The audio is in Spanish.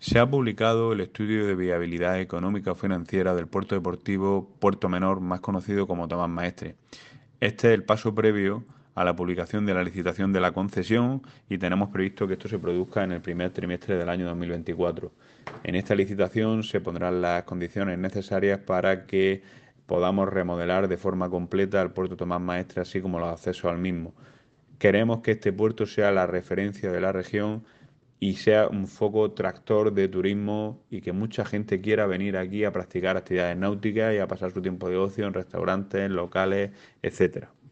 Se ha publicado el estudio de viabilidad económica o financiera del puerto deportivo Puerto Menor, más conocido como Tomás Maestre. Este es el paso previo a la publicación de la licitación de la concesión y tenemos previsto que esto se produzca en el primer trimestre del año 2024. En esta licitación se pondrán las condiciones necesarias para que podamos remodelar de forma completa el puerto Tomás Maestre, así como los accesos al mismo. Queremos que este puerto sea la referencia de la región y sea un foco tractor de turismo y que mucha gente quiera venir aquí a practicar actividades náuticas y a pasar su tiempo de ocio en restaurantes, locales, etcétera.